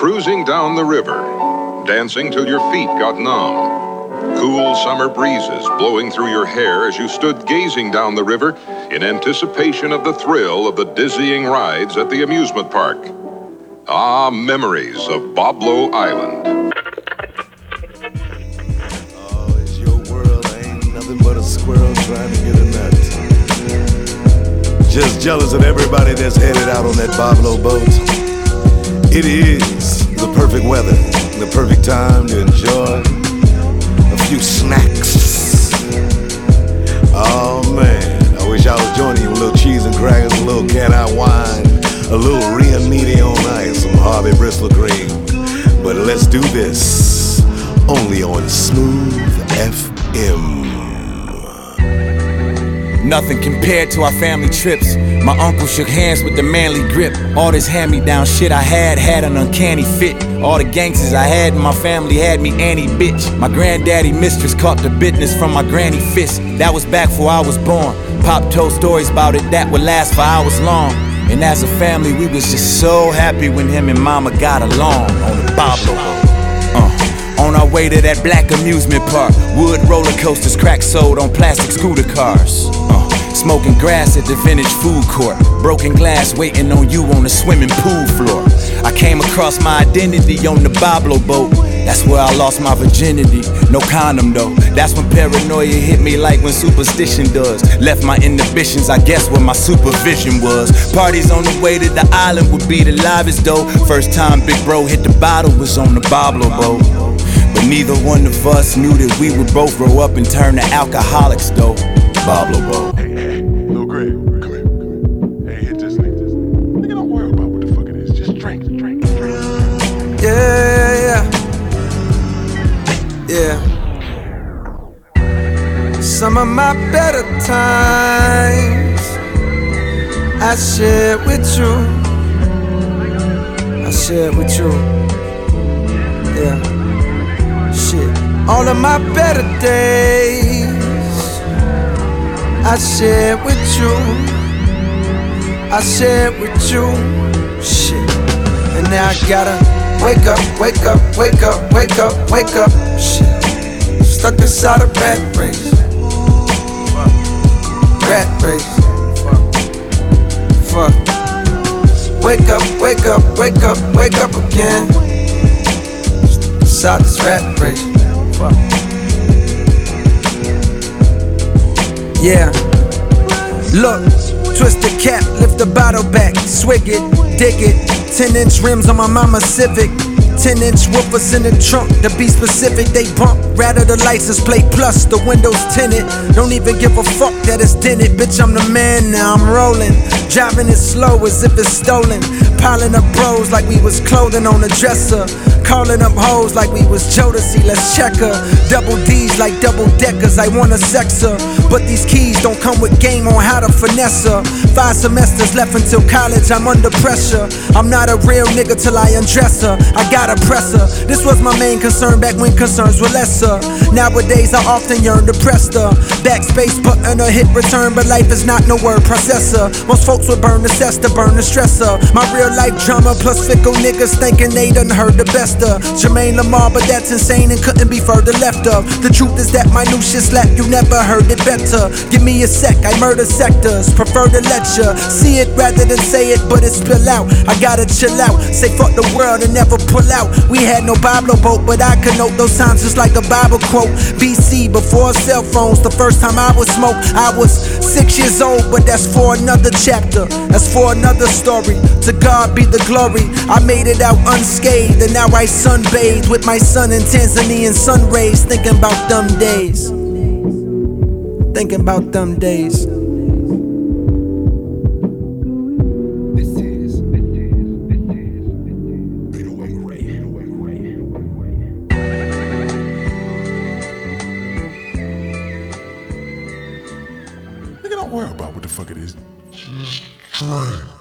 Cruising down the river, dancing till your feet got numb. Cool summer breezes blowing through your hair as you stood gazing down the river in anticipation of the thrill of the dizzying rides at the amusement park. Ah, memories of Boblo Island. Oh, it's your world, ain't nothing but a squirrel trying to get a nut. Just jealous of everybody that's headed out on that Boblo boat. It is the perfect weather, the perfect time to enjoy a few snacks. Oh man, I wish I was joining you with a little cheese and crackers, a little can-I wine, a little Rianiti on ice, some Harvey Bristol cream. But let's do this only on Smooth FM. Nothing compared to our family trips. My uncle shook hands with the manly grip. All this hand-me-down shit I had an uncanny fit. All the gangsters I had in my family had me Annie bitch. My granddaddy mistress caught the business from my granny fist. That was back before I was born. Pop told stories about it that would last for hours long. And as a family, we was just so happy when him and mama got along on the Boblo boat. On our way to that black amusement park, wood roller coasters, crack sold on plastic scooter cars. Smoking grass at the vintage food court, broken glass waiting on you on the swimming pool floor. I came across my identity on the Boblo boat. That's where I lost my virginity, no condom though. That's when paranoia hit me like when superstition does. Left my inhibitions, I guess where my supervision was. Parties on the way to the island would be the livest though. First time big bro hit the bottle was on the Boblo boat. But neither one of us knew that we would both grow up and turn to alcoholics though. Boblo boat. Hey, Lil Greg, come here. Hey, hit this nigga. Nigga, don't worry about what the fuck it is. Just drink. Yeah. Some of my better times I shared with you. Yeah. Shit. All of my better days I shared with you. Shit. And now I gotta wake up. Shit. Stuck inside a rat race. Fuck. Wake up again. Inside this rat race. Fuck. Yeah. Look, twist the cap, lift the bottle back, swig it, dig it. 10-inch rims on my mama's Civic. 10-inch woofers in the trunk, to be specific, they bump. Rather the license plate plus the windows tinted. Don't even give a fuck that it's dented. Bitch, I'm the man now, I'm rolling. Driving it slow as if it's stolen. Piling up bros like we was clothing on a dresser. Calling up hoes like we was Jodeci, let's check her. Double D's like double deckers, I wanna sex her. But these keys don't come with game on how to finesse her. 5 semesters left until college, I'm under pressure. I'm not a real nigga till I undress her. I gotta press her. This was my main concern back when concerns were lesser. Nowadays I often yearn to press the backspace button or hit return, but life is not no word processor. Most folks would burn the cess to burn the stressor. My real life drama plus fickle niggas thinking they done heard the best of Jermaine Lamar, but that's insane and couldn't be further left of. The truth is that my new shit slap, you never heard it better. Give me a sec, I murder sectors, prefer to lecture. See it rather than say it, but it spill out. I gotta chill out, say fuck the world and never pull out. We had no Boblo boat, but I could note those times just like a Bible quote. BC, before cell phones, the first time I would smoke, I was 6 years old, but that's for another chapter. That's for another story. To God be the glory. I made it out unscathed, and now I sunbathed with my son in Tanzanian sun rays. Thinking about them days. Nigga, don't worry about what the fuck it is.